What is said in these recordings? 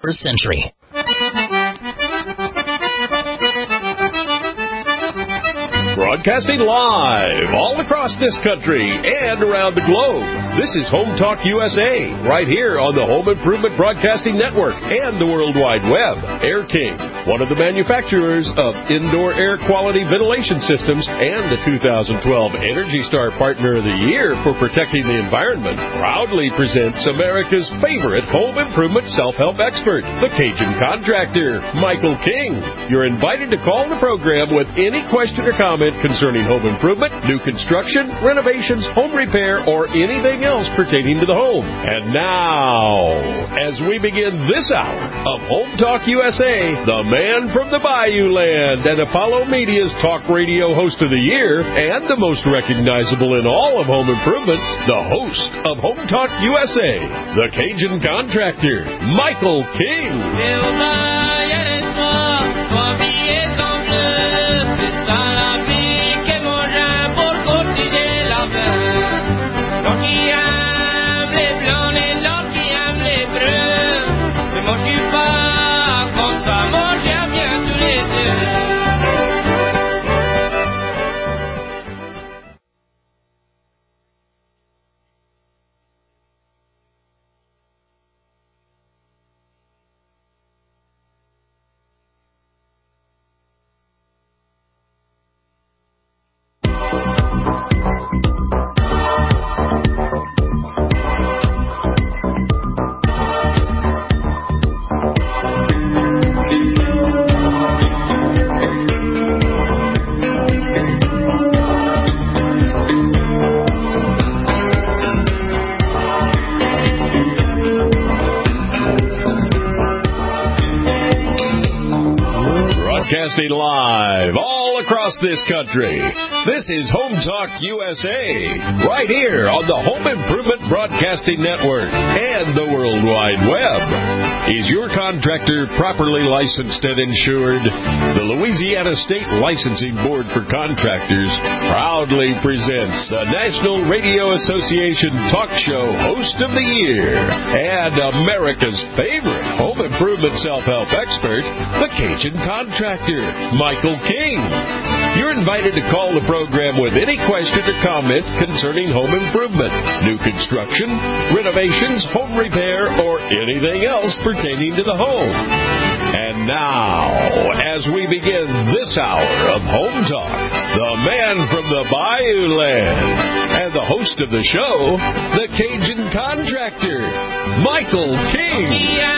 21st century. Broadcasting live all across this country and around the globe. This is Home Talk USA, right here on the Home Improvement Broadcasting Network and the World Wide Web. Air King, one of the manufacturers of indoor air quality ventilation systems and the 2012 Energy Star Partner of the Year for protecting the environment, proudly presents America's favorite home improvement self-help expert, the Cajun Contractor, Michael King. You're invited to call the program with any question or comment concerning home improvement, new construction, renovations, home repair, or anything else pertaining to the home. And now, as we begin this hour of Home Talk USA, the man from the Bayou Land and Apollo Media's talk radio host of the year and the most recognizable in all of home improvement, the host of Home Talk USA, the Cajun Contractor, Michael King. Broadcasting live all across this country. This is Home Talk USA, right here on the Home Improvement Broadcasting Network and the World Wide Web. Is your contractor properly licensed and insured? The Louisiana State Licensing Board for Contractors proudly presents the National Radio Association Talk Show Host of the Year and America's favorite home improvement self-help expert, the Cajun Contractor, Michael King. You're invited to call the program with any question or comment concerning home improvement, new construction, renovations, home repair, or anything else pertaining to the home. And now, as we begin this hour of Home Talk, the man from the Bayou Land and the host of the show, the Cajun Contractor, Michael King.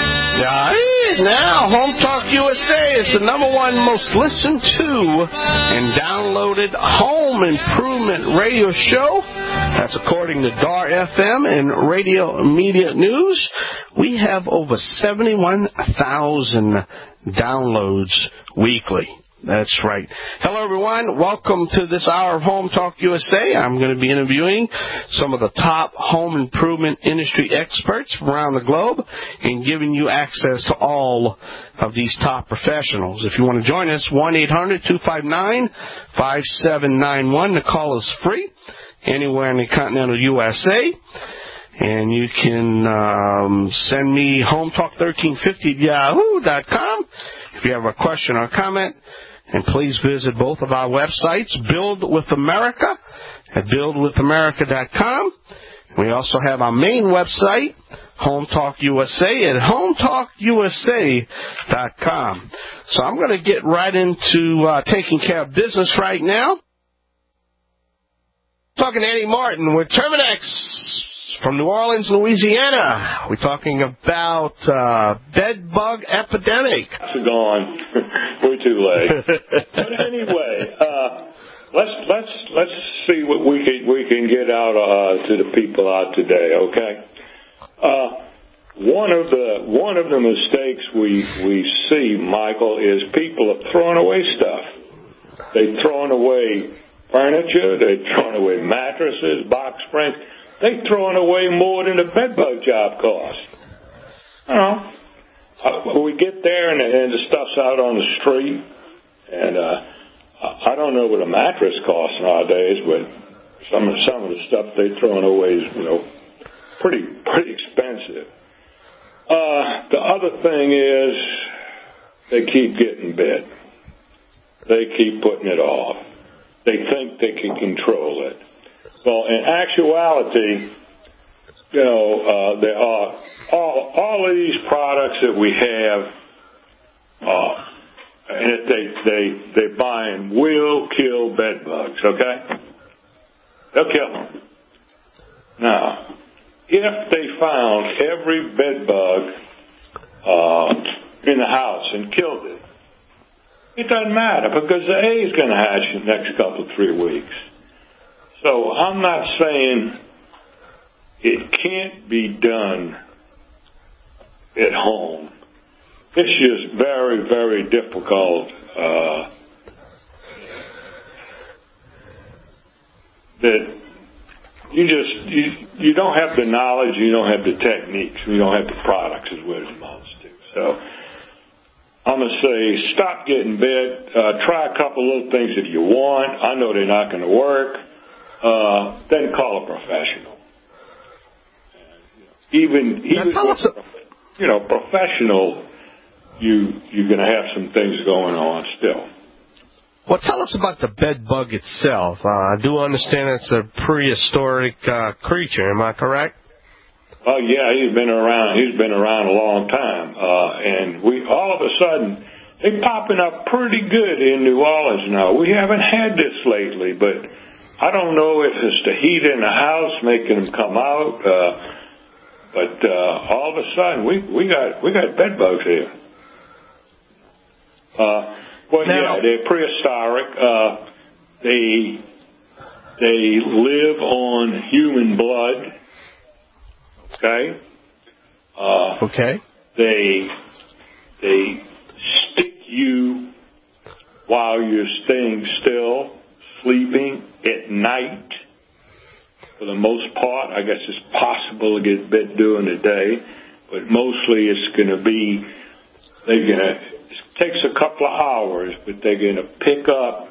Now, Home Talk USA is the number one most listened to and downloaded home improvement radio show. That's according to DAR FM and Radio Media News. We have over 71,000 downloads weekly. That's right. Hello, everyone. Welcome to this hour of Home Talk USA. I'm going to be interviewing some of the top home improvement industry experts from around the globe and giving you access to all of these top professionals. If you want to join us, 1-800-259-5791. The call is free anywhere in the continental USA. And you can send me hometalk1350@yahoo.com if you have a question or comment. And please visit both of our websites, Build with America at buildwithamerica.com. We also have our main website, Home Talk USA, at hometalkusa.com. So I'm going to get right into taking care of business right now. Talking to Eddie Martin with Terminix from New Orleans, Louisiana. We're talking about bed bug epidemic. It's gone. We're too late. But anyway, let's see what we can get out to the people out today. Okay. One of the mistakes we see, Michael, is people are throwing away stuff. They're throwing away furniture. They're throwing away mattresses, box springs. They're throwing away more than the bed bug job costs. You know, we get there and the stuff's out on the street, and I don't know what a mattress costs nowadays, but some of the stuff they're throwing away is, pretty expensive. The other thing is they keep getting bit. They keep putting it off. They think they can control it. Well, in actuality, there are all of these products that we have, and they buying will kill bed bugs. Okay, they'll kill them. Now, if they found every bed bug in the house and killed it, it doesn't matter because the egg is going to hatch in the next 3 weeks. So I'm not saying it can't be done at home. It's just very, very difficult. That you don't have the knowledge, you don't have the techniques, you don't have the products is what it amounts to. So I'm going to say stop getting bit. Try a couple little things if you want. I know they're not going to work. Then call a professional. Even professional, you're going to have some things going on still. Well, tell us about the bed bug itself. I do understand it's a prehistoric creature. Am I correct? Oh yeah, he's been around. He's been around a long time, and we all of a sudden they're popping up pretty good in New Orleans now. We haven't had this lately, but I don't know if it's the heat in the house making them come out. But all of a sudden we got bed bugs here. They're prehistoric. They live on human blood. Okay. Okay. They stick you while you're staying still, sleeping at night. For the most part, I guess it's possible to get bit during the day, but mostly it's going to be it takes a couple of hours, but they're going to pick up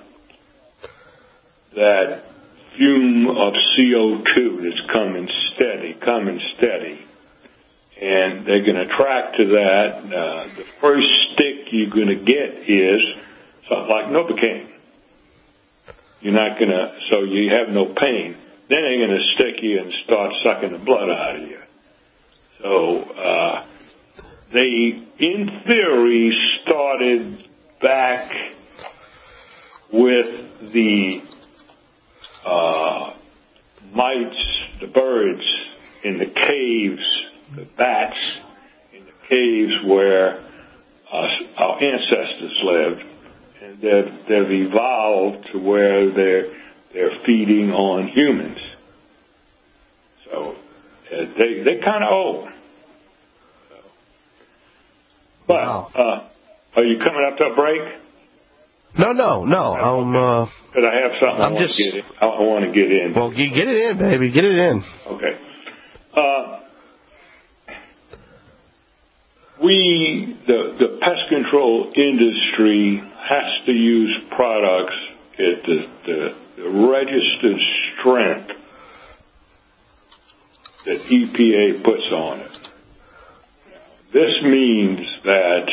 that fume of CO2 that's coming steady. And they're going to track to that. The first stick you're going to get is something like Novocaine. You're not going to, so you have no pain. Then they're going to stick you and start sucking the blood out of you. So, they, in theory, started back with the mites, the birds in the caves, the bats in the caves where our ancestors lived. And they've evolved to where they're feeding on humans. So they're kind of old. But are you coming up to a break? No. Because I have something I want to get in. Well, get it in, baby. Get it in. Okay. The pest control industry has to use products at the registered strength that EPA puts on it. This means that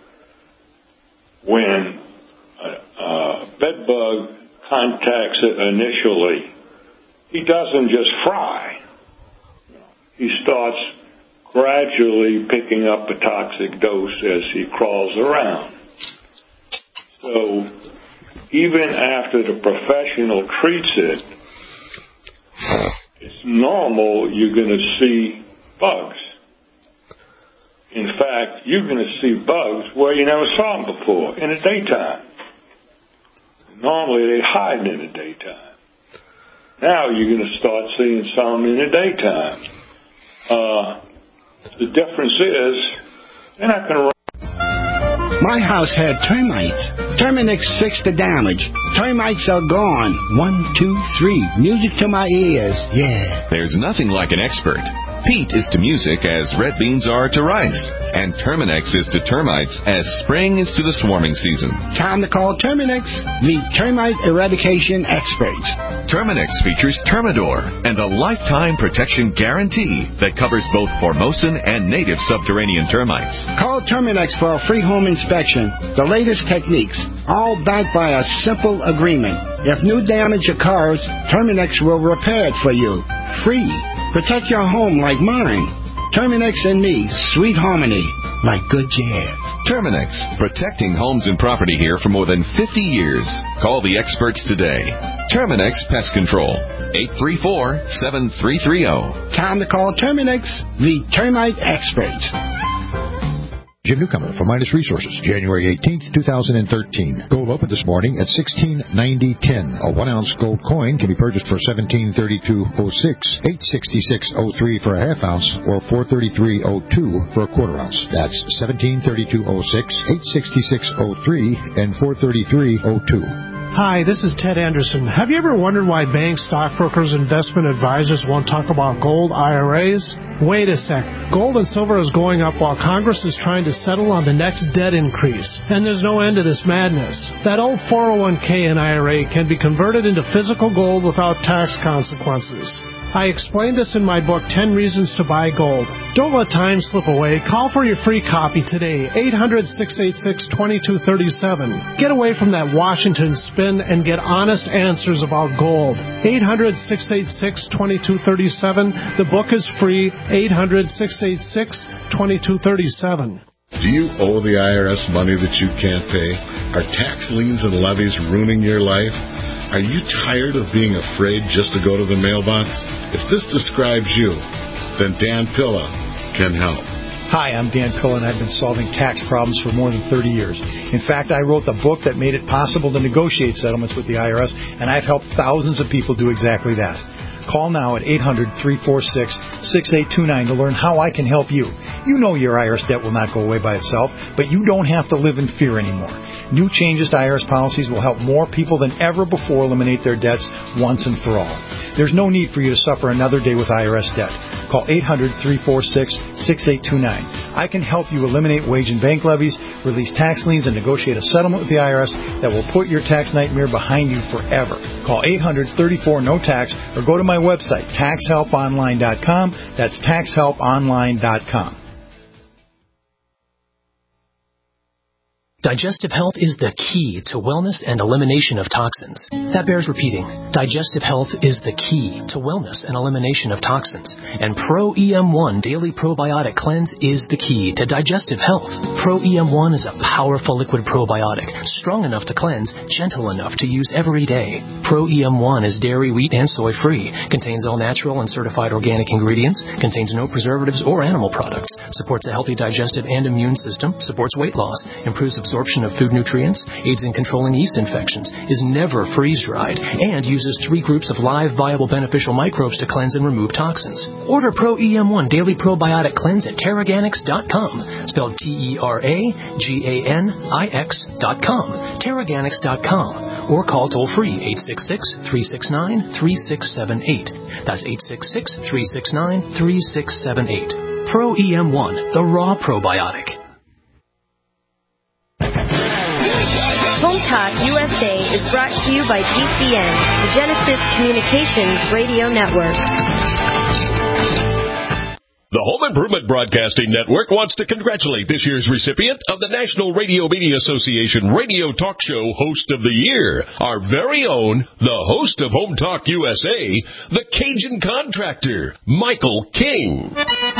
when a bed bug contacts it initially, he doesn't just fry. He starts gradually picking up a toxic dose as he crawls around. So even after the professional treats it, it's normal you're going to see bugs. In fact, you're going to see bugs where you never saw them before, in the daytime. Normally they hide in the daytime. Now you're going to start seeing some in the daytime. The difference is, they're not going to run. My house had termites. Terminix fixed the damage. Termites are gone. 1, 2, 3. Music to my ears. Yeah. There's nothing like an expert. Peat is to music as red beans are to rice. And Terminex is to termites as spring is to the swarming season. Time to call Terminex, the termite eradication experts. Terminex features Termidor and a lifetime protection guarantee that covers both Formosan and native subterranean termites. Call Terminex for a free home inspection. The latest techniques, all backed by a simple agreement. If new damage occurs, Terminex will repair it for you. Free. Protect your home like mine. Terminex and me, sweet harmony, like good jazz. Terminex, protecting homes and property here for more than 50 years. Call the experts today. Terminex Pest Control, 834-7330. Time to call Terminex, the termite experts. Jim Newcomer from Midas Resources, January 18th, 2013. Gold opened this morning at $16.90.10. A 1-ounce gold coin can be purchased for $17.32.06, $8.66.03 for a half ounce, or $4.33.02 for a quarter ounce. That's $17.32.06, $8.66.03, and $4.33.02. Hi, this is Ted Anderson. Have you ever wondered why banks, stockbrokers, investment advisors won't talk about gold IRAs? Wait a sec. Gold and silver is going up while Congress is trying to settle on the next debt increase. And there's no end to this madness. That old 401k and IRA can be converted into physical gold without tax consequences. I explained this in my book, 10 Reasons to Buy Gold. Don't let time slip away. Call for your free copy today, 800-686-2237. Get away from that Washington spin and get honest answers about gold. 800-686-2237. The book is free, 800-686-2237. Do you owe the IRS money that you can't pay? Are tax liens and levies ruining your life? Are you tired of being afraid just to go to the mailbox? If this describes you, then Dan Pilla can help. Hi, I'm Dan Pilla, and I've been solving tax problems for more than 30 years. In fact, I wrote the book that made it possible to negotiate settlements with the IRS, and I've helped thousands of people do exactly that. Call now at 800-346-6829 to learn how I can help you. You know your IRS debt will not go away by itself, but you don't have to live in fear anymore. New changes to IRS policies will help more people than ever before eliminate their debts once and for all. There's no need for you to suffer another day with IRS debt. Call 800-346-6829. I can help you eliminate wage and bank levies, release tax liens, and negotiate a settlement with the IRS that will put your tax nightmare behind you forever. Call 800-34-NO-TAX or go to my website, taxhelponline.com. That's taxhelponline.com. Digestive health is the key to wellness and elimination of toxins. That bears repeating. Digestive health is the key to wellness and elimination of toxins. And Pro EM1 Daily Probiotic Cleanse is the key to digestive health. Pro EM1 is a powerful liquid probiotic, strong enough to cleanse, gentle enough to use every day. Pro EM1 is dairy, wheat, and soy-free, contains all natural and certified organic ingredients, contains no preservatives or animal products, supports a healthy digestive and immune system, supports weight loss, improves absorption of food nutrients, aids in controlling yeast infections, is never freeze-dried, and uses 3 groups of live, viable, beneficial microbes to cleanse and remove toxins. Order Pro EM1 Daily Probiotic Cleanse at Teraganix.com, spelled Teraganix.com, Teraganix.com, or call toll-free 866-369-3678. That's 866-369-3678. Pro EM1, the raw probiotic. Home Talk USA is brought to you by GCN, the Genesis Communications Radio Network. The Home Improvement Broadcasting Network wants to congratulate this year's recipient of the National Radio Media Association Radio Talk Show Host of the Year, our very own, the host of Home Talk USA, the Cajun Contractor, Michael King.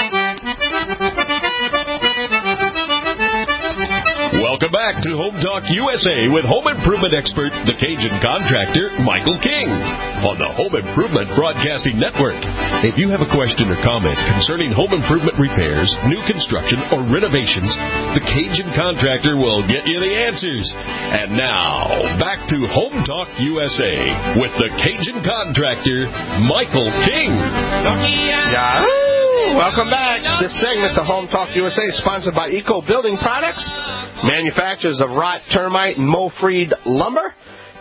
Welcome back to Home Talk USA with home improvement expert, the Cajun Contractor, Michael King, on the Home Improvement Broadcasting Network. If you have a question or comment concerning home improvement repairs, new construction, or renovations, the Cajun Contractor will get you the answers. And now, back to Home Talk USA with the Cajun Contractor, Michael King. Welcome back. This segment, the Home Talk USA, is sponsored by Eco Building Products, manufacturers of wrought termite and mold-free lumber.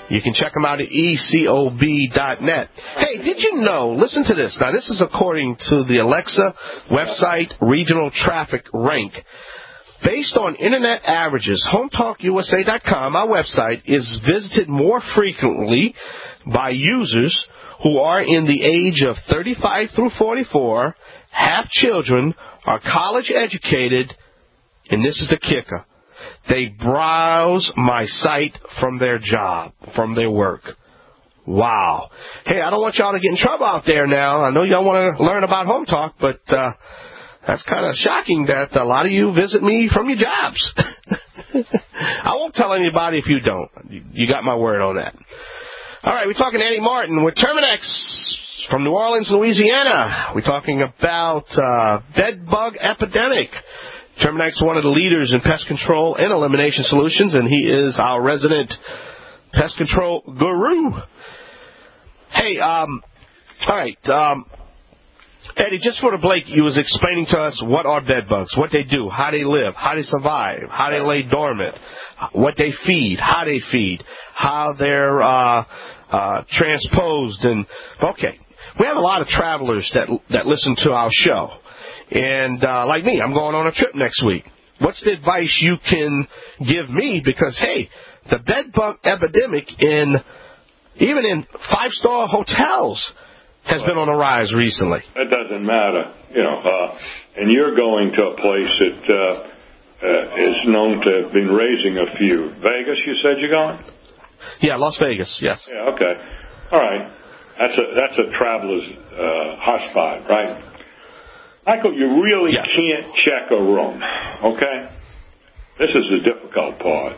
You can check them out at ecob.net. Hey, did you know, listen to this. Now, this is according to the Alexa website Regional Traffic Rank. Based on Internet averages, HometalkUSA.com, our website, is visited more frequently by users who are in the age of 35 through 44, have children, are college educated, and this is the kicker. They browse my site from their job, from their work. Wow. Hey, I don't want y'all to get in trouble out there now. I know y'all want to learn about Home Talk, but that's kind of shocking that a lot of you visit me from your jobs. I won't tell anybody if you don't. You got my word on that. All right, we're talking to Eddie Martin with Terminix from New Orleans, Louisiana. We're talking about bed bug epidemic. Terminix, one of the leaders in pest control and elimination solutions, and he is our resident pest control guru. Hey, all right, Eddie, just for the Blake, you was explaining to us what are bed bugs, what they do, how they live, how they survive, how they lay dormant, what they feed, how they're transposed, and okay. We have a lot of travelers that listen to our show. And like me, I'm going on a trip next week. What's the advice you can give me? Because, hey, the bed bug epidemic even in five-star hotels has been on the rise recently. It doesn't matter, and you're going to a place that is known to have been raising a few. Vegas, you said you're going? Yeah, Las Vegas, yes. Yeah, okay. All right. That's a traveler's hotspot, right? Michael, you really can't check a room, okay? This is the difficult part.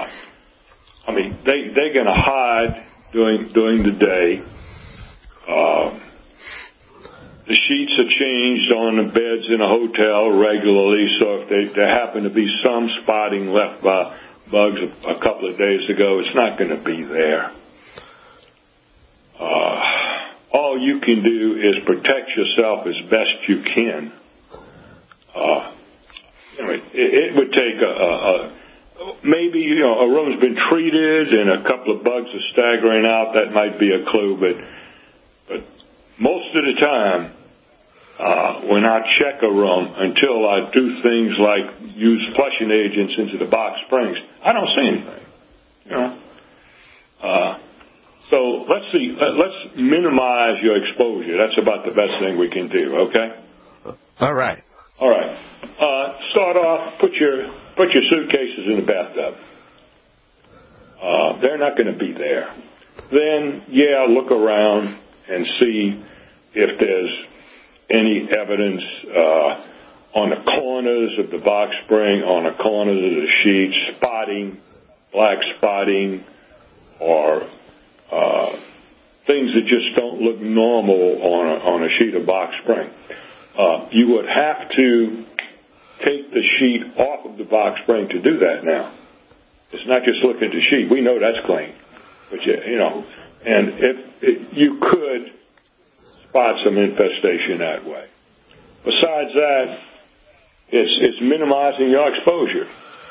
They're going to hide during the day. The sheets are changed on the beds in a hotel regularly, so if there happen to be some spotting left by bugs a couple of days ago, it's not going to be there. All you can do is protect yourself as best you can. It would take maybe a room's been treated and a couple of bugs are staggering out. That might be a clue, but most of the time when I check a room, until I do things like use flushing agents into the box springs, I don't see anything. So let's see. Let's minimize your exposure. That's about the best thing we can do. Okay. All right. Start off. Put your suitcases in the bathtub. They're not going to be there. Then, look around and see if there's any evidence on the corners of the box spring, on the corners of the sheets, spotting, black spotting, or things that just don't look normal on a sheet of box spring. You would have to take the sheet off of the box spring to do that now. It's not just look at the sheet. We know that's clean. But, and if you could spot some infestation that way. Besides that, it's minimizing your exposure.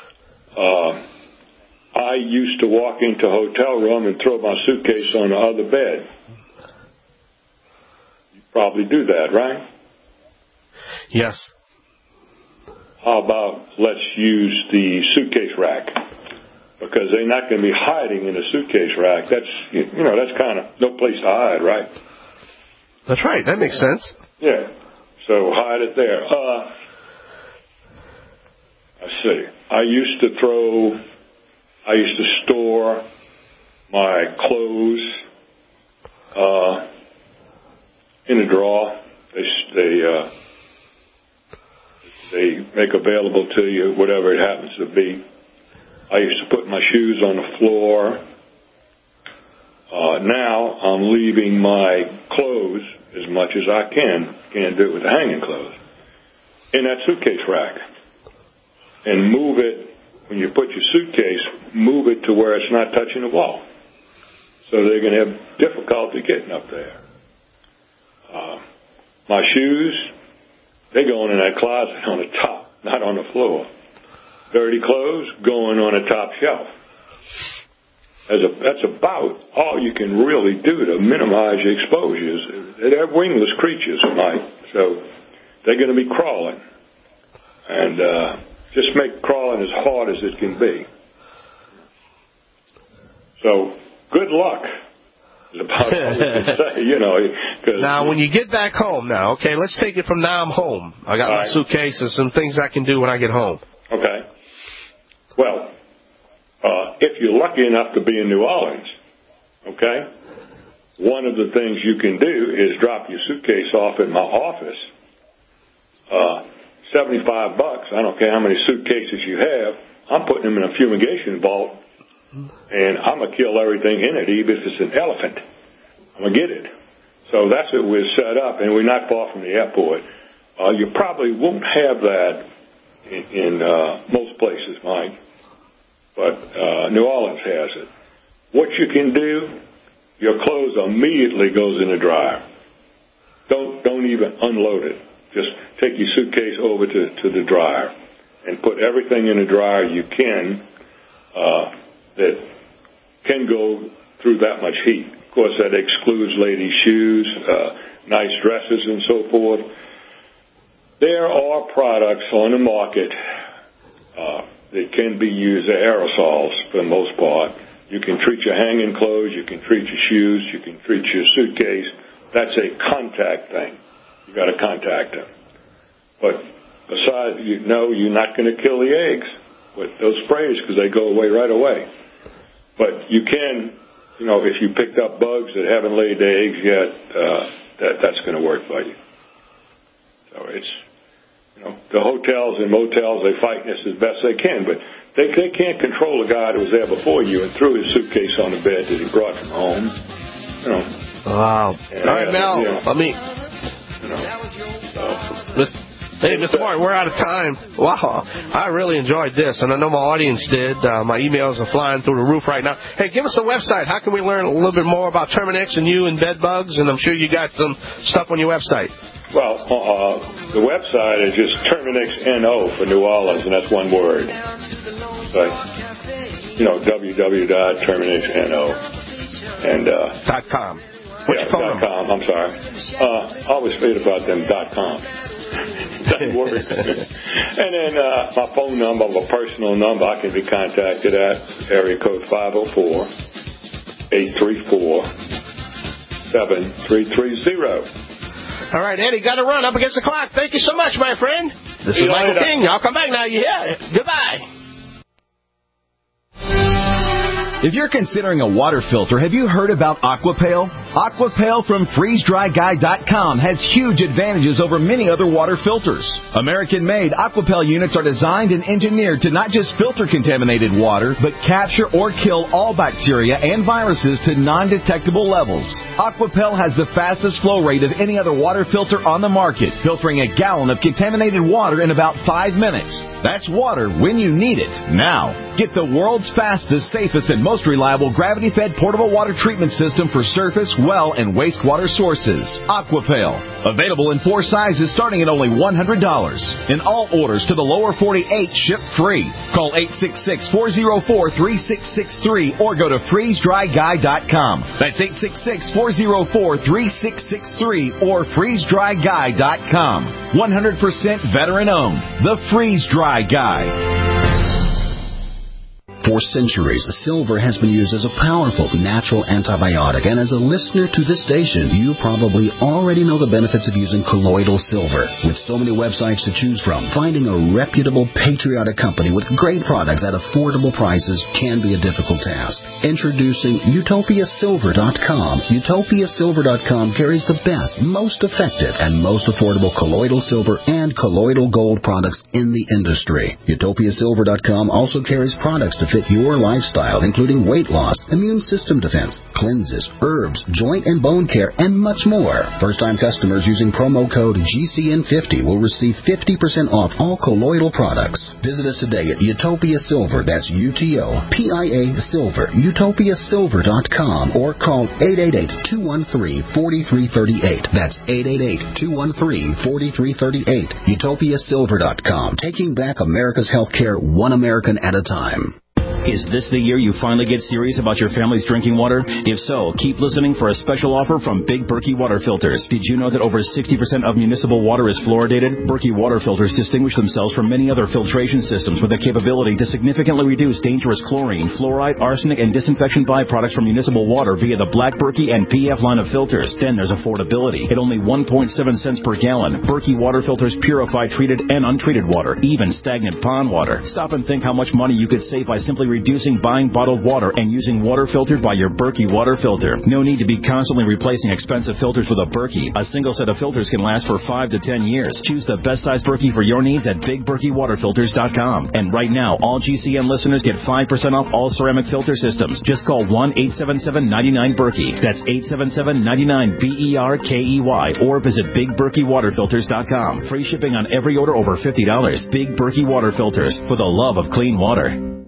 I used to walk into a hotel room and throw my suitcase on the other bed. You probably do that, right? Yes. How about let's use the suitcase rack? Because they're not going to be hiding in a suitcase rack. That's kind of no place to hide, right? That's right. That makes sense. Yeah. So hide it there. Let's see. I used to store my clothes in a drawer. They make available to you whatever it happens to be. I used to put my shoes on the floor. Now I'm leaving my clothes as much as I can. Can't do it with the hanging clothes. In that suitcase rack. And move it, when you put your suitcase, move it to where it's not touching the wall. So they're going to have difficulty getting up there. My shoes, they go in that closet on the top, not on the floor. Dirty clothes going on a top shelf. That's about all you can really do to minimize the exposures. They're wingless creatures, Mike, so they're going to be crawling. And just make crawling as hard as it can be. So, good luck. About all we can say, you know. Now, when you get back home now, okay, let's take it from now I'm home. I got my suitcase and some things I can do when I get home. Okay. Well, if you're lucky enough to be in New Orleans, okay, one of the things you can do is drop your suitcase off at my office. $75. I don't care how many suitcases you have. I'm putting them in a fumigation vault, and I'm going to kill everything in it, even if it's an elephant. I'm going to get it. So that's what we're set up, and we're not far from the airport. You probably won't have that in most places, Mike, but New Orleans has it. What you can do, your clothes immediately goes in the dryer. Don't even unload it. Just take your suitcase over to the dryer and put everything in the dryer you can that can go through that much heat. Of course, that excludes ladies' shoes, nice dresses, and so forth. There are products on the market that can be used as aerosols for the most part. You can treat your hanging clothes, you can treat your shoes, you can treat your suitcase. That's a contact thing. You got to contact them. But besides, you're not going to kill the eggs with those sprays because they go away right away. But you can, if you picked up bugs that haven't laid the eggs yet, that's going to work for you. So it's, the hotels and motels, they fight this as best they can, but they can't control the guy that was there before you and threw his suitcase on the bed that he brought from home. Wow. All right, Mel, Hey, Mr. Martin, we're out of time. Wow, I really enjoyed this, and I know my audience did. My emails are flying through the roof right now. Hey, give us a website. How can we learn a little bit more about Terminix and you and bed bugs? And I'm sure you got some stuff on your website. Well, the website is just Terminix NO for New Orleans, and that's one word. So, www.terminixno and .com. .com. I'm sorry. I always forget about them .com. Doesn't work. And then my phone number, my personal number, I can be contacted at area code 504-834-7330. All right, Eddie, got to run up against the clock. Thank you so much, my friend. This is Michael King. I'll come back now. You hear? Goodbye. If you're considering a water filter, have you heard about Aquapail? Aquapail from FreezeDryGuy.com has huge advantages over many other water filters. American-made Aquapail units are designed and engineered to not just filter contaminated water, but capture or kill all bacteria and viruses to non-detectable levels. Aquapail has the fastest flow rate of any other water filter on the market, filtering a gallon of contaminated water in about 5 minutes. That's water when you need it, now. Get the world's fastest, safest, and most reliable gravity-fed portable water treatment system for surface, well, and wastewater sources. Aquapail. Available in 4 sizes starting at only $100. And all orders to the lower 48 ship free. Call 866-404-3663 or go to FreezeDryGuy.com. That's 866-404-3663 or FreezeDryGuy.com. 100% veteran-owned. The Freeze Dry Guy. For centuries, silver has been used as a powerful natural antibiotic, and as a listener to this station, you probably already know the benefits of using colloidal silver. With so many websites to choose from, finding a reputable, patriotic company with great products at affordable prices can be a difficult task. Introducing UtopiaSilver.com. UtopiaSilver.com carries the best, most effective, and most affordable colloidal silver and colloidal gold products in the industry. UtopiaSilver.com also carries products to fit your lifestyle, including weight loss, immune system defense, cleanses, herbs, joint and bone care, and much more. First-time customers using promo code GCN50 will receive 50% off all colloidal products. Visit us today at Utopia Silver, that's UTOPIA Silver, UtopiaSilver.com, or call 888-213-4338. That's 888-213-4338. UtopiaSilver.com, taking back America's healthcare one American at a time. Is this the year you finally get serious about your family's drinking water? If so, keep listening for a special offer from Big Berkey Water Filters. Did you know that over 60% of municipal water is fluoridated? Berkey Water Filters distinguish themselves from many other filtration systems with the capability to significantly reduce dangerous chlorine, fluoride, arsenic, and disinfection byproducts from municipal water via the Black Berkey and PF line of filters. Then there's affordability. At only 1.7 cents per gallon, Berkey Water Filters purify treated and untreated water, even stagnant pond water. Stop and think how much money you could save by simply reducing buying bottled water and using water filtered by your Berkey water filter. No need to be constantly replacing expensive filters with a Berkey. A single set of filters can last for 5 to 10 years. Choose the best size Berkey for your needs at BigBerkeyWaterFilters.com. And right now, all GCN listeners get 5% off all ceramic filter systems. Just call 1-877-99-BERKEY. That's 877-99-BERKEY or visit BigBerkeyWaterFilters.com. Free shipping on every order over $50. Big Berkey Water Filters, for the love of clean water.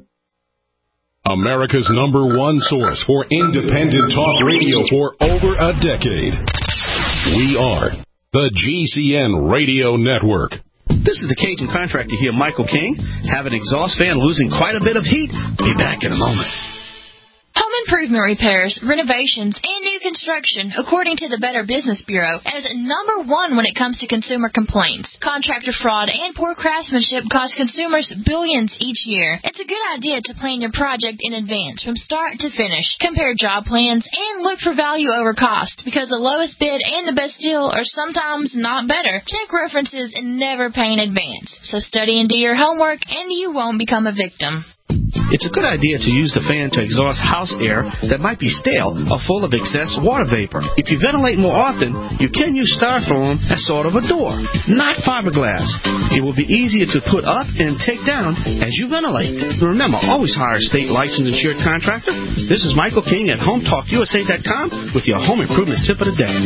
America's #1 source for independent talk radio for over a decade. We are the GCN Radio Network. This is the Cajun contractor here, Michael King. Have an exhaust fan losing quite a bit of heat? Be back in a moment. Home improvement repairs, renovations, and new construction, according to the Better Business Bureau, as #1 when it comes to consumer complaints. Contractor fraud and poor craftsmanship cost consumers billions each year. It's a good idea to plan your project in advance from start to finish. Compare job plans and look for value over cost, because the lowest bid and the best deal are sometimes not better. Check references and never pay in advance. So study and do your homework, and you won't become a victim. It's a good idea to use the fan to exhaust house air that might be stale or full of excess water vapor. If you ventilate more often, you can use styrofoam as sort of a door, not fiberglass. It will be easier to put up and take down as you ventilate. Remember, always hire a state licensed insured contractor. This is Michael King at HomeTalkUSA.com with your home improvement tip of the day.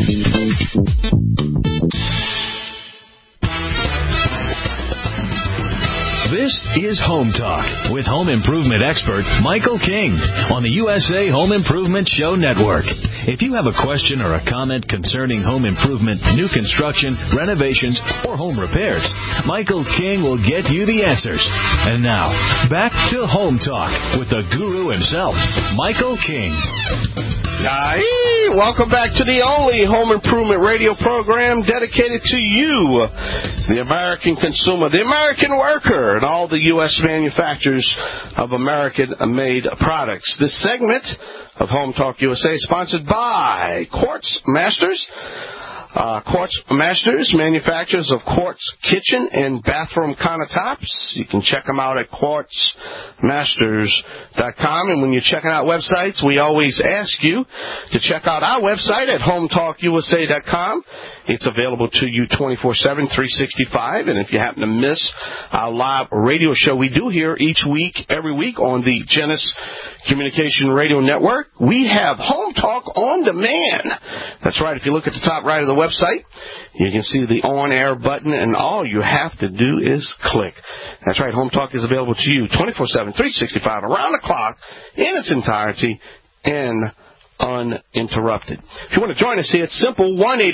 This is Home Talk with home improvement expert Michael King on the USA Home Improvement Show Network. If you have a question or a comment concerning home improvement, new construction, renovations, or home repairs, Michael King will get you the answers. And now, back to Home Talk with the guru himself, Michael King. Welcome back to the only home improvement radio program dedicated to you, the American consumer, the American worker, and all the U.S. manufacturers of American-made products. This segment of Home Talk USA is sponsored by Quartz Masters. Quartz Masters, manufacturers of quartz kitchen and bathroom countertops. You can check them out at quartzmasters.com. And when you're checking out websites, we always ask you to check out our website at hometalkusa.com. It's available to you 24/7, 365. And if you happen to miss our live radio show we do here every week on the Genesis Communication Radio Network, we have Home Talk on Demand. That's right. If you look at the top right of the website, you can see the on-air button, and all you have to do is click. That's right. Home Talk is available to you 24/7, 365, around the clock, in its entirety, and uninterrupted. If you want to join us here, it's simple,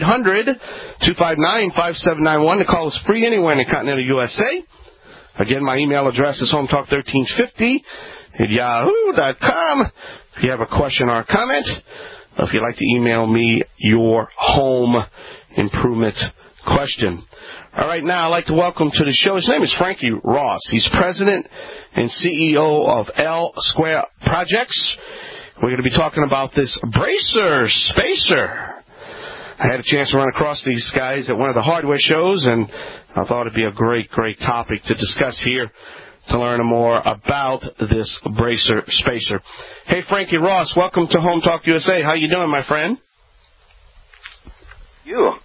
1-800-259-5791. The call is free anywhere in the continental USA. Again, my email address is hometalk1350@yahoo.com. If you have a question or a comment, if you'd like to email me your home improvement question. All right, now I'd like to welcome to the show, his name is Frankie Ross. He's president and CEO of L Square Projects. We're going to be talking about this bracer spacer. I had a chance to run across these guys at one of the hardware shows, and I thought it'd be a great topic to discuss here to learn more about this bracer spacer. Hey, Frankie Ross, welcome to Home Talk USA. How you doing, my friend? You.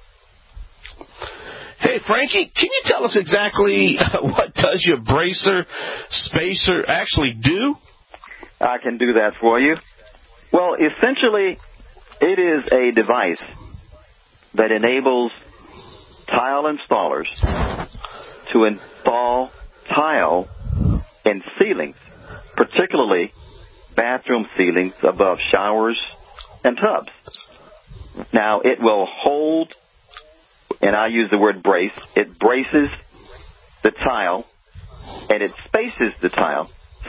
Hey, Frankie, can you tell us exactly what does your bracer spacer actually do? I can do that for you. Well, essentially, it is a device that enables tile installers to install tile in ceilings, particularly bathroom ceilings above showers and tubs. Now, it will hold, and I use the word brace, it braces the tile, and it spaces the tile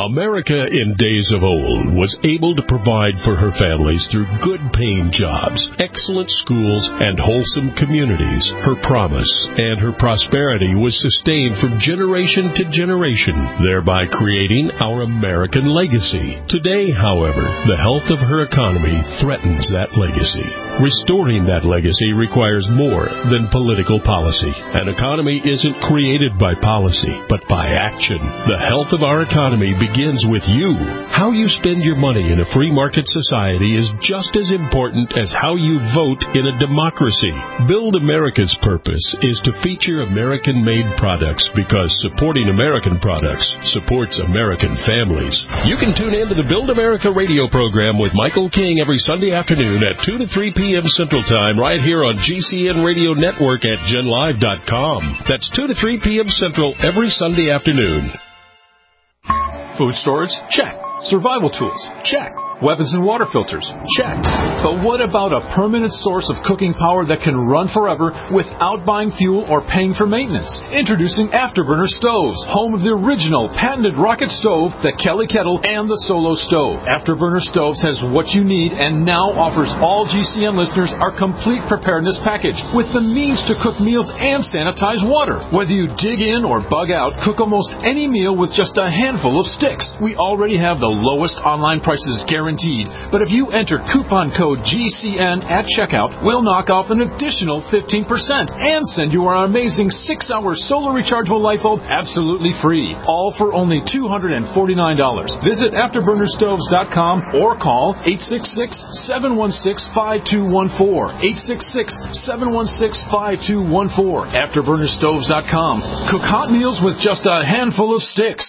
America in days of old was able to provide for her families through good-paying jobs, excellent schools, and wholesome communities. Her promise and her prosperity was sustained from generation to generation, thereby creating our American legacy. Today, however, the health of her economy threatens that legacy. Restoring that legacy requires more than political policy. An economy isn't created by policy, but by action. The health of our economy begins with you. How you spend your money in a free market society is just as important as how you vote in a democracy. Build America's purpose is to feature American-made products because supporting American products supports American families. You can tune in to the Build America radio program with Michael King every Sunday afternoon at 2 to 3 p.m. Central Time right here on GCN Radio Network at GenLive.com. That's 2 to 3 p.m. Central every Sunday afternoon. Food storage? Check. Survival tools? Check. Weapons and water filters? Check. But what about a permanent source of cooking power that can run forever without buying fuel or paying for maintenance? Introducing Afterburner Stoves, home of the original patented rocket stove, the Kelly Kettle, and the Solo Stove. Afterburner Stoves has what you need and now offers all GCN listeners our complete preparedness package with the means to cook meals and sanitize water. Whether you dig in or bug out, cook almost any meal with just a handful of sticks. We already have the lowest online prices guaranteed. But if you enter coupon code GCN at checkout, we'll knock off an additional 15% and send you our amazing 6-hour solar rechargeable light bulb absolutely free. All for only $249. Visit AfterburnerStoves.com or call 866-716-5214. 866-716-5214. AfterburnerStoves.com. Cook hot meals with just a handful of sticks.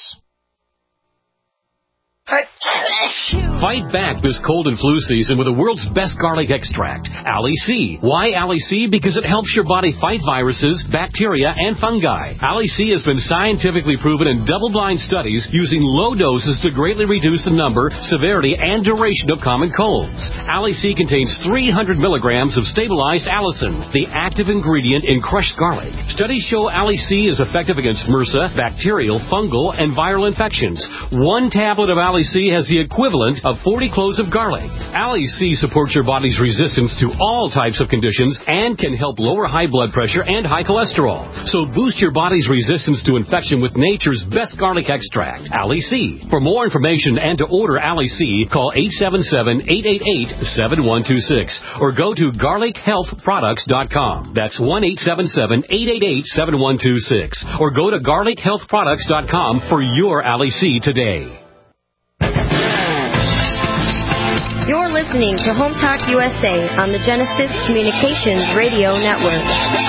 Fight back this cold and flu season with the world's best garlic extract, Ali C. Why Ali C? Because it helps your body fight viruses, bacteria, and fungi. Ali C has been scientifically proven in double-blind studies using low doses to greatly reduce the number, severity, and duration of common colds. Ali C contains 300 milligrams of stabilized allicin, the active ingredient in crushed garlic. Studies show Ali C is effective against MRSA, bacterial, fungal, and viral infections. One tablet of Ali C has the equivalent of 40 cloves of garlic. Ali C supports your body's resistance to all types of conditions and can help lower high blood pressure and high cholesterol. So boost your body's resistance to infection with nature's best garlic extract, Ali C. For more information and to order Ali C, call 877-888-7126 or go to garlichealthproducts.com. That's 1-877-888-7126 or go to garlichealthproducts.com for your Ali C today. You're listening to Home Talk USA on the Genesis Communications Radio Network.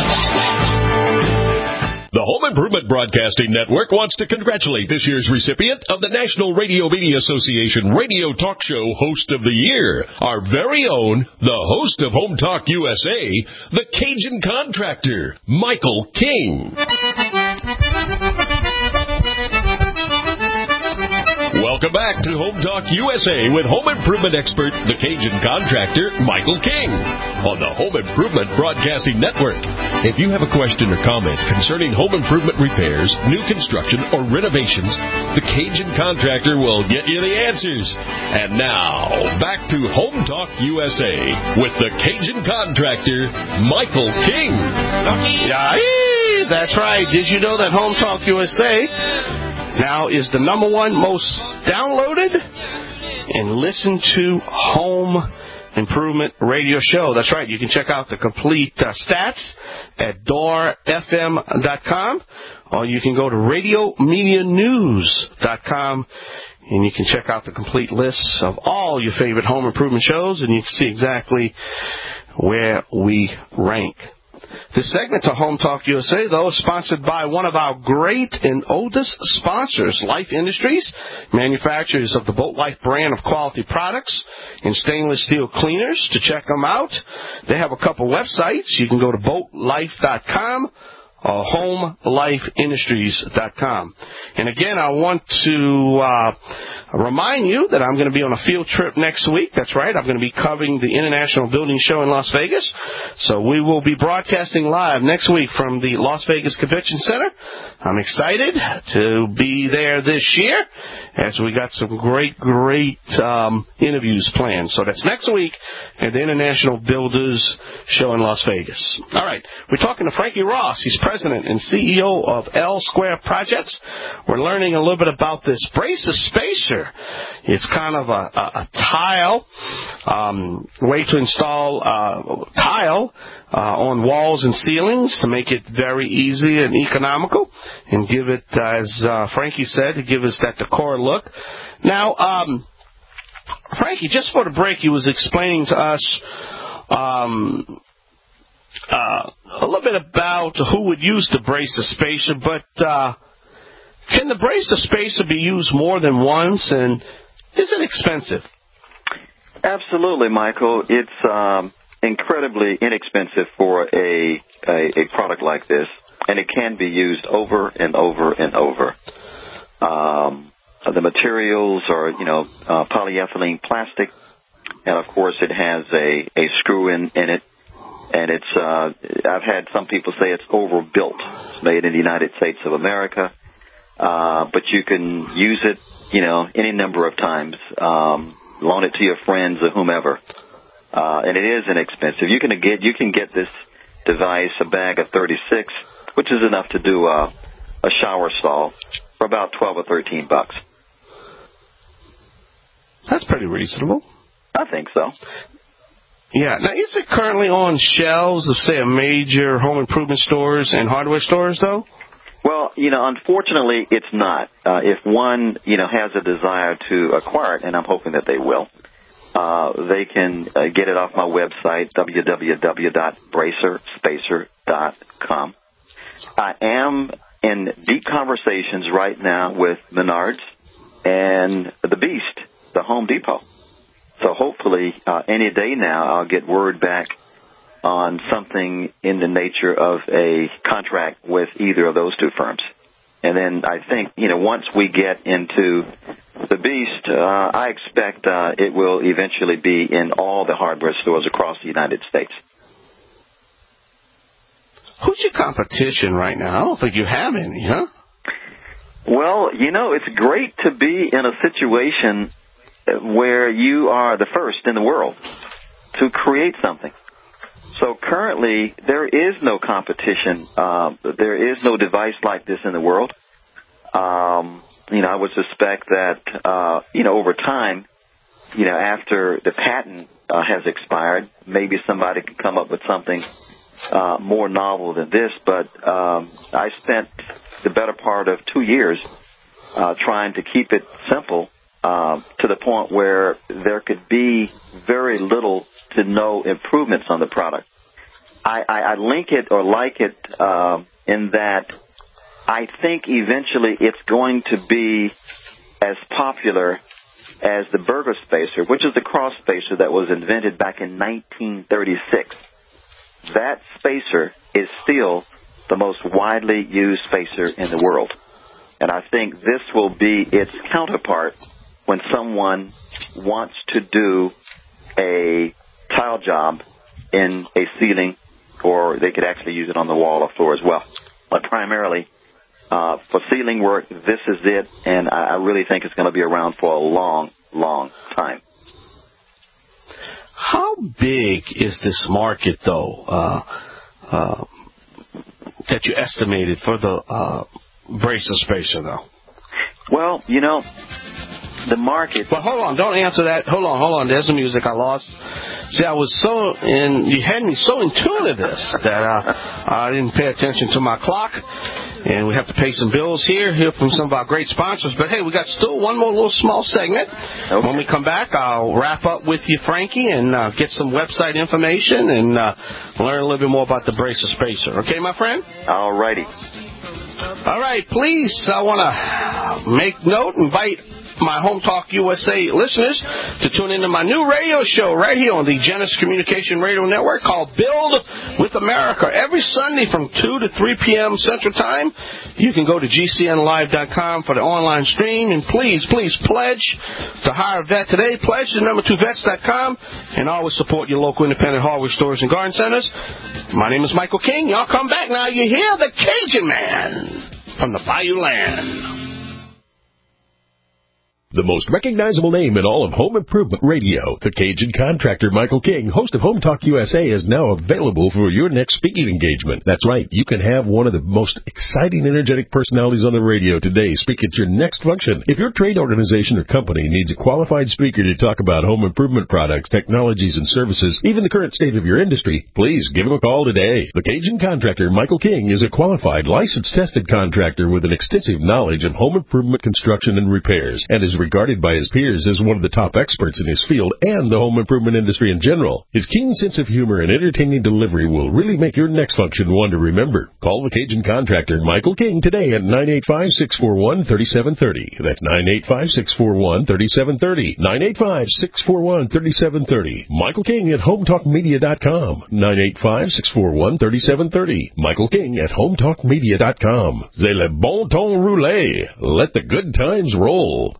The Home Improvement Broadcasting Network wants to congratulate this year's recipient of the National Radio Media Association Radio Talk Show Host of the Year, our very own, the host of Home Talk USA, the Cajun Contractor, Michael King. Welcome back to Home Talk USA with home improvement expert, the Cajun Contractor, Michael King, on the Home Improvement Broadcasting Network. If you have a question or comment concerning home improvement repairs, new construction, or renovations, the Cajun Contractor will get you the answers. And now, back to Home Talk USA with the Cajun Contractor, Michael King. Yeah, that's right. Did you know that Home Talk USA now is the #1 most downloaded and listened to home improvement radio show? That's right. You can check out the complete stats at doorfm.com, or you can go to radiomedianews.com, and you can check out the complete lists of all your favorite home improvement shows, and you can see exactly where we rank. This segment of Home Talk USA, though, is sponsored by one of our great and oldest sponsors, Life Industries, manufacturers of the Boat Life brand of quality products and stainless steel cleaners. To check them out, they have a couple websites. You can go to boatlife.com HomeLifeIndustries.com. And again, I want to remind you that I'm going to be on a field trip next week. That's right. I'm going to be covering the International Building Show in Las Vegas. So we will be broadcasting live next week from the Las Vegas Convention Center. I'm excited to be there this year as we got some great interviews planned. So that's next week at the International Builders Show in Las Vegas. All right. We're talking to Frankie Ross. He's president and CEO of L Square Projects. We're learning a little bit about this bracer spacer. It's kind of a tile, way to install tile on walls and ceilings to make it very easy and economical and give it, as Frankie said, to give us that decor look. Now, Frankie, just for the break, he was explaining to us a little bit about who would use the bracer spacer, but can the bracer spacer be used more than once, and is it expensive? Absolutely, Michael. It's incredibly inexpensive for a product like this, and it can be used over and over and over. The materials are, polyethylene plastic, and of course it has a screw in it, and it's I've had some people say it's overbuilt. It's made in the United States of America, but you can use it, any number of times. Loan it to your friends or whomever, and it is inexpensive. You can get this device, a bag of 36, which is enough to do a shower stall for about $12 or $13. That's pretty reasonable. I think so. Yeah. Now, is it currently on shelves of, say, a major home improvement stores and hardware stores, though? Well, unfortunately, it's not. If one, has a desire to acquire it, and I'm hoping that they will, they can get it off my website, www.bracerspacer.com. I am in deep conversations right now with Menards and the Beast, the Home Depot. So hopefully any day now I'll get word back on something in the nature of a contract with either of those two firms. And then I think, once we get into the Beast, I expect it will eventually be in all the hardware stores across the United States. Who's your competition right now? I don't think you have any, huh? Well, it's great to be in a situation where you are the first in the world to create something. So currently, there is no competition. There is no device like this in the world. I would suspect that, over time, after the patent has expired, maybe somebody can come up with something more novel than this. But I spent the better part of 2 years trying to keep it simple to the point where there could be very little to no improvements on the product. I link it or like it in that I think eventually it's going to be as popular as the Burger Spacer, which is the cross spacer that was invented back in 1936. That spacer is still the most widely used spacer in the world. And I think this will be its counterpart when someone wants to do a tile job in a ceiling, or they could actually use it on the wall or floor as well. But primarily, for ceiling work, this is it, and I really think it's going to be around for a long, long time. How big is this market, though, that you estimated for the bracer spacer, though? Well, the market... But hold on, don't answer that. Hold on. There's the music I lost. See, you had me so in tune to this that I didn't pay attention to my clock. And we have to pay some bills hear from some of our great sponsors. But, hey, we got still one more little small segment. Okay. When we come back, I'll wrap up with you, Frankie, and get some website information and learn a little bit more about the bracer spacer. Okay, my friend? All righty. All right, please, I want to make note, invite my Home Talk USA listeners to tune into my new radio show right here on the Genesis Communication Radio Network called Build with America. Every Sunday from 2 to 3 p.m. Central Time. You can go to GCNlive.com for the online stream. And please pledge to hire a vet today. Pledge to number2vets.com. And always support your local independent hardware stores and garden centers. My name is Michael King. Y'all come back now. You hear the Cajun Man from the Bayou Land. The most recognizable name in all of home improvement radio, the Cajun Contractor Michael King, host of Home Talk USA, is now available for your next speaking engagement. That's right, you can have one of the most exciting, energetic personalities on the radio today speak at your next function. If your trade organization or company needs a qualified speaker to talk about home improvement products, technologies, and services, even the current state of your industry, please give him a call today. The Cajun Contractor Michael King is a qualified, licensed, tested contractor with an extensive knowledge of home improvement construction and repairs, and is regarded by his peers as one of the top experts in his field and the home improvement industry in general. His keen sense of humor and entertaining delivery will really make your next function one to remember. Call the Cajun Contractor Michael King today at 985-641-3730. That's 985-641-3730. 985-641-3730. Michael King at HomeTalkMedia.com. 985-641-3730. Michael King at HomeTalkMedia.com. C'est le bon ton roulé. Let the good times roll.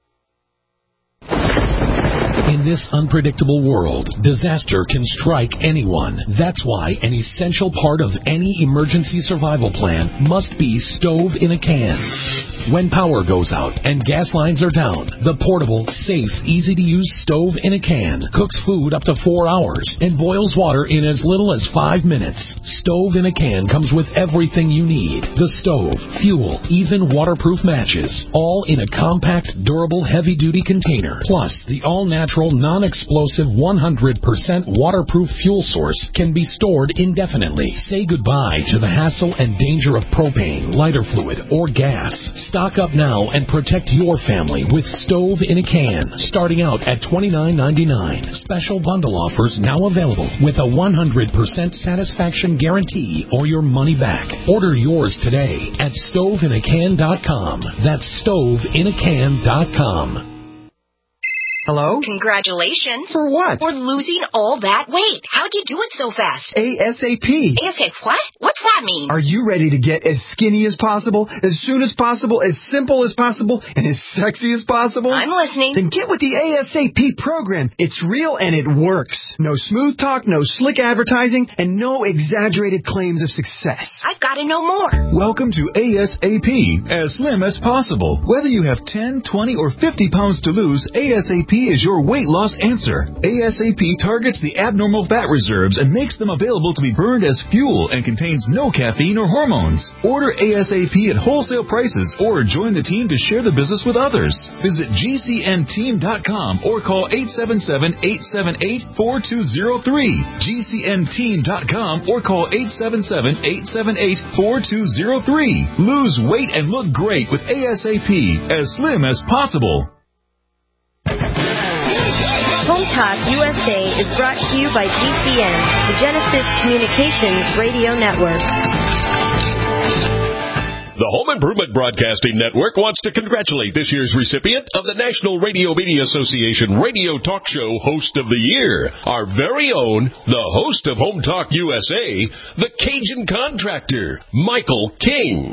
In this unpredictable world, disaster can strike anyone. That's why an essential part of any emergency survival plan must be stove in a can. When power goes out and gas lines are down, the portable, safe, easy-to-use stove in a can cooks food up to 4 hours and boils water in as little as 5 minutes. Stove in a can comes with everything you need. The stove, fuel, even waterproof matches, all in a compact, durable, heavy-duty container. Plus, the all-natural, non-explosive, 100% waterproof fuel source can be stored indefinitely. Say goodbye to the hassle and danger of propane, lighter fluid, or gas. Stock up now and protect your family with Stove in a Can, starting out at $29.99. Special bundle offers now available with a 100% satisfaction guarantee or your money back. Order yours today at StoveInACan.com. That's StoveInACan.com. Hello? Congratulations. For what? For losing all that weight. How'd you do it so fast? ASAP. ASAP what? What's that mean? Are you ready to get as skinny as possible, as soon as possible, as simple as possible, and as sexy as possible? I'm listening. Then get with the ASAP program. It's real and it works. No smooth talk, no slick advertising, and no exaggerated claims of success. I've got to know more. Welcome to ASAP, as slim as possible. Whether you have 10, 20, or 50 pounds to lose, ASAP is your weight loss answer. ASAP targets the abnormal fat reserves and makes them available to be burned as fuel and contains no caffeine or hormones. Order ASAP at wholesale prices or join the team to share the business with others. Visit GCNteam.com or call 877-878-4203. GCNteam.com or call 877-878-4203. Lose weight and look great with ASAP, as slim as possible. Home Talk USA is brought to you by GCN, the Genesis Communications Radio Network. The Home Improvement Broadcasting Network wants to congratulate this year's recipient of the National Radio Media Association Radio Talk Show Host of the Year, our very own, the host of Home Talk USA, the Cajun Contractor, Michael King.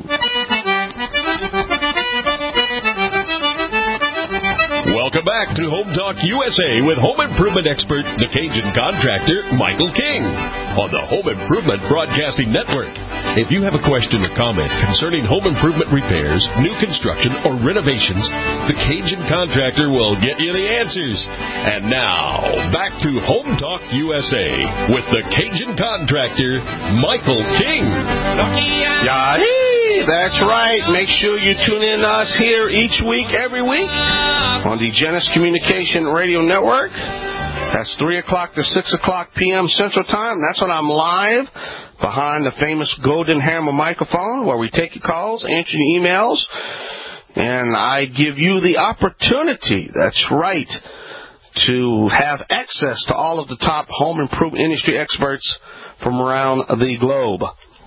Welcome back to Home Talk USA with home improvement expert, the Cajun Contractor, Michael King, on the Home Improvement Broadcasting Network. If you have a question or comment concerning home improvement repairs, new construction, or renovations, the Cajun Contractor will get you the answers. And now, back to Home Talk USA with the Cajun Contractor, Michael King. Yahee! That's right. Make sure you tune in to us here each week, every week, on the Genesis Communication Radio Network. That's 3 o'clock to 6 o'clock p.m. Central Time. That's when I'm live behind the famous Golden Hammer microphone, where we take your calls, answer your emails, and I give you the opportunity, that's right, to have access to all of the top home improvement industry experts from around the globe.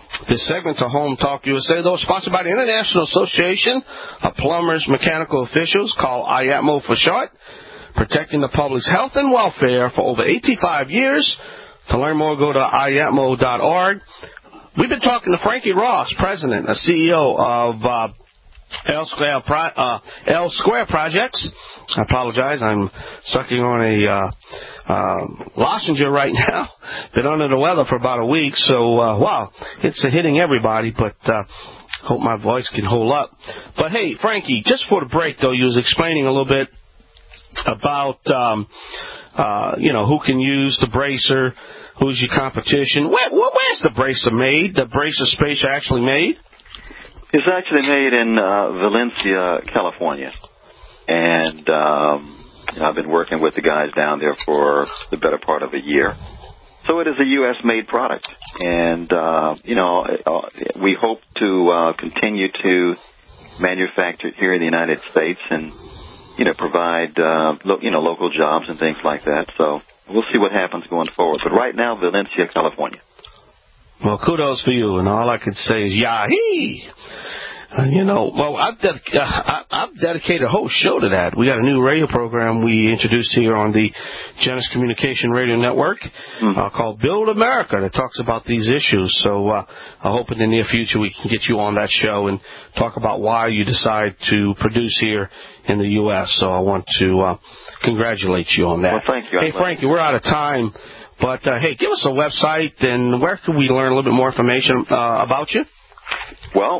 This segment to Home Talk USA, though, is sponsored by the International Association of Plumbers Mechanical Officials, called IAPMO for short, protecting the public's health and welfare for over 85 years. To learn more, go to IAPMO.org. We've been talking to Frankie Ross, President and CEO of L Square Projects. I apologize. I'm sucking on a lozenge right now. Been under the weather for about a week, so wow, it's hitting everybody. But hope my voice can hold up. But hey, Frankie, just for the break though, you was explaining a little bit about who can use the bracer, who's your competition. Where's the bracer made? The bracer spacer actually made? It's actually made in Valencia, California. And I've been working with the guys down there for the better part of a year. So it is a U.S.-made product. And, we hope to continue to manufacture it here in the United States and, provide, local jobs and things like that. So we'll see what happens going forward. But right now, Valencia, California. Well, kudos for you, and all I can say is yahee! I've dedicated a whole show to that. We got a new radio program we introduced here on the Genesis Communication Radio Network called Build America that talks about these issues. So I hope in the near future we can get you on that show and talk about why you decide to produce here in the U.S. So I want to congratulate you on that. Well, thank you. Hey, Frankie, we're out of time. But, hey, give us a website, and where can we learn a little bit more information about you? Well,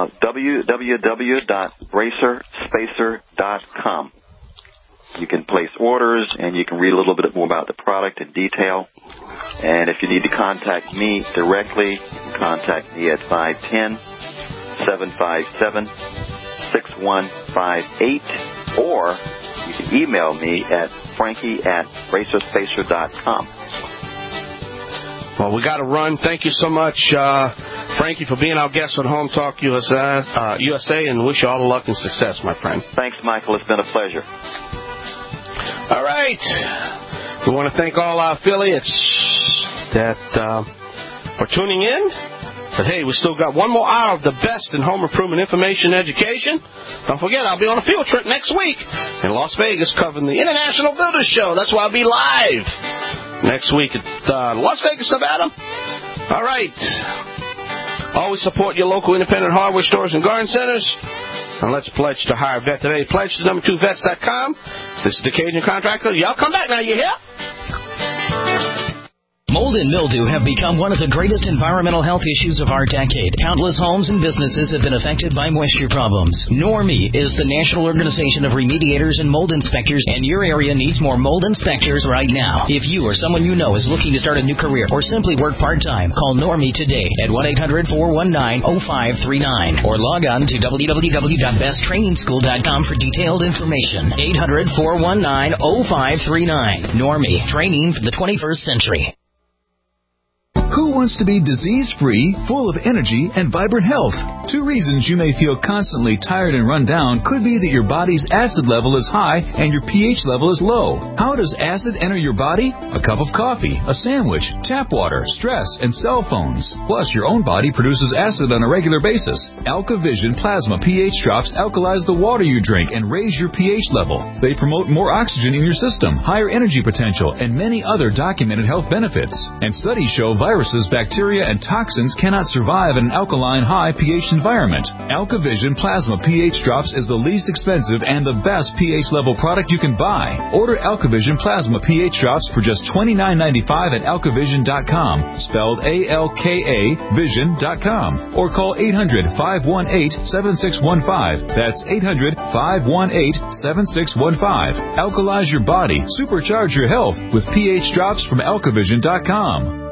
www.bracerspacer.com. You can place orders, and you can read a little bit more about the product in detail. And if you need to contact me directly, you can contact me at 510-757-6158, or you can email me at frankie@bracerspacer.com. Well, we got to run. Thank you so much, Frankie, for being our guest on Home Talk USA, and wish you all the luck and success, my friend. Thanks, Michael. It's been a pleasure. All right. We want to thank all our affiliates that for tuning in. But, hey, we still got one more hour of the best in home improvement information and education. Don't forget, I'll be on a field trip next week in Las Vegas covering the International Builders Show. That's why I'll be live next week at Las Vegas, Nevada. All right. Always support your local independent hardware stores and garden centers. And let's pledge to hire a vet today. Pledge to number2vets.com. This is the Cajun Contractor. Y'all come back now, you hear? Mold and mildew have become one of the greatest environmental health issues of our decade. Countless homes and businesses have been affected by moisture problems. NORMI is the National Organization of Remediators and Mold Inspectors, and your area needs more mold inspectors right now. If you or someone you know is looking to start a new career or simply work part-time, call NORMI today at 1-800-419-0539 or log on to www.besttrainingschool.com for detailed information. 800-419-0539. NORMI, training for the 21st century. Who wants to be disease-free, full of energy, and vibrant health? Two reasons you may feel constantly tired and run down could be that your body's acid level is high and your pH level is low. How does acid enter your body? A cup of coffee, a sandwich, tap water, stress, and cell phones. Plus, your own body produces acid on a regular basis. AlkaVision Plasma pH drops alkalize the water you drink and raise your pH level. They promote more oxygen in your system, higher energy potential, and many other documented health benefits. And studies show viruses, bacteria, and toxins cannot survive in an alkaline high pH environment. AlkaVision Plasma pH Drops is the least expensive and the best pH level product you can buy. Order AlkaVision Plasma pH Drops for just $29.95 at alkavision.com, spelled A-L-K-A vision.com, or call 800-518-7615. That's 800-518-7615. Alkalize your body, supercharge your health with pH Drops from alkavision.com.